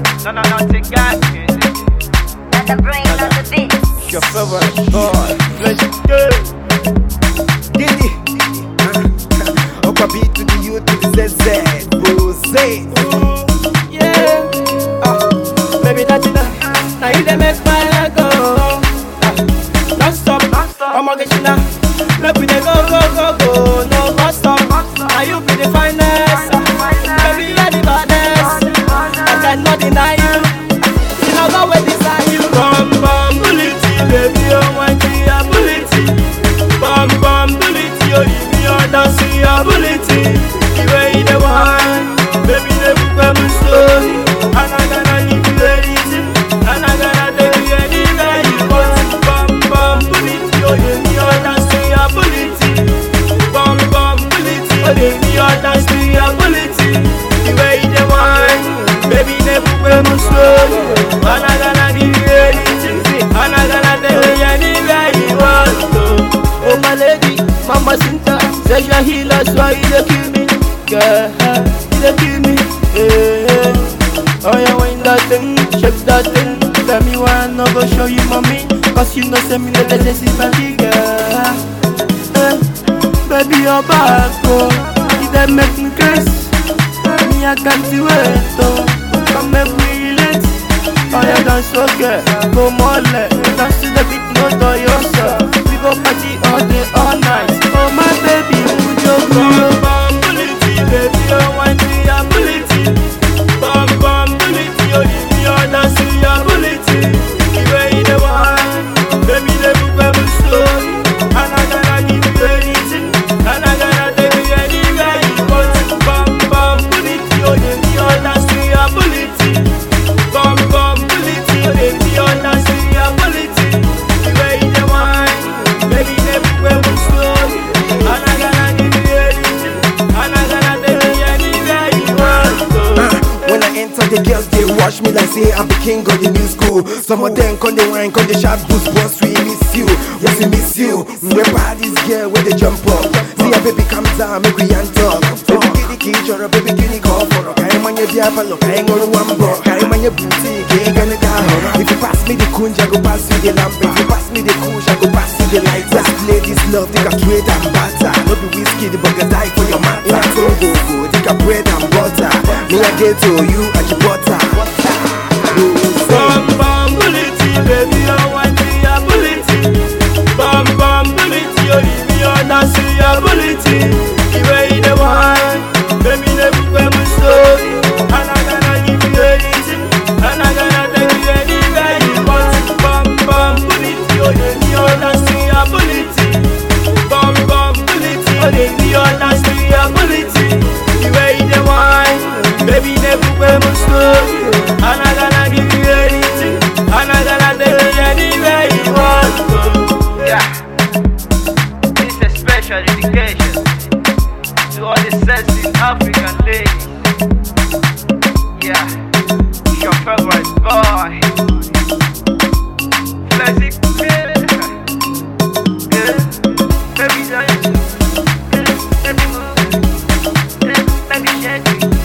No, take gas music. And the brain on the beat. Your favorite boy. Let's go. Diddy. Opa B to the U to the ZZ. Rosé. Yeah. Baby, that's enough. Now you dey make my head go. Don't stop. I'm gonna get you now. Make we dey go. No, don't stop. Now you be the finest. Baby, you're the baddest. I cannot deny you. You know go where desire you. Bum bullet, baby, oh my dear bullet. Bum bullet, oh leave me on dance your bullet. The way they want, baby, they become a story. And I gotta give you anything, and I gotta take you anywhere you want. Bum bullet, oh leave me on dance your bullet. Bum bullet, oh leave me on dance your bullet. The way they want, baby, they become a story. And I gotta give you anything, and I gotta take you anywhere you want. Oh my lady, Mama Sinta, say you're healer, so you dey kill me, girl, you dey kill me. Oh yeah, wind that thing, shake that thing. Tell me why I no go show you mommy, cause you know say me no dey see my girl. Baby your back, oh, you dey make me crazy. Me I can't wait, oh, come make we relate. Oh yeah, dance okay, go more dance to the beat, no do yourself. We go party all day, all night. Oh my baby, would you go? Bullet, baby, oh one day I'm bullet. Bum bullet, oh leave me on dance to your bullet. The way they want, baby, they become a story. And I gotta give you anything, and I gotta take you anywhere you want. Bum bullet, oh leave me on dance to your bullet. Bum bullet, oh leave me on dance to your bullet. The way they want, baby, they become a story. And I gotta give you anything, and I gotta take you anywhere you want. When I enter, the girls they watch me like say I'm the king of the new school. Some of them come they wine, come they shout boost, boss we miss you, yes we miss you. We're parties girl where they jump up. See a baby come down, make we and talk. Baby kitty kitty or a baby kitty call for a time on your diapalo, hang on one bro, time on your booty, can't gonna die. If you pass me the kunja, go pass you the lamp. If you pass me the kunja, go pass you the lighter. Ladies love, take a trade and butter. No be whiskey, the burger die for your matter. Go, take a bread and butter. Me I get to you at your butter. Bum bullet, baby, I want to your bullet. Bum bullet, you leave me on dance to your bullet. The way they want, baby, they become a story. And I gotta give you anything, and I gotta take you anywhere you want. Bum bullet, you leave me on dance to your bullet. Bum bullet, you leave me on dance to your bullet. The way they want, baby, they become a story. And I gotta give you anything, and I gotta take you anywhere you want to go. Yeah, this is a special dedication to all the sexy African ladies. Yeah, your favorite boy, Flexi, baby dance, baby move, baby shake.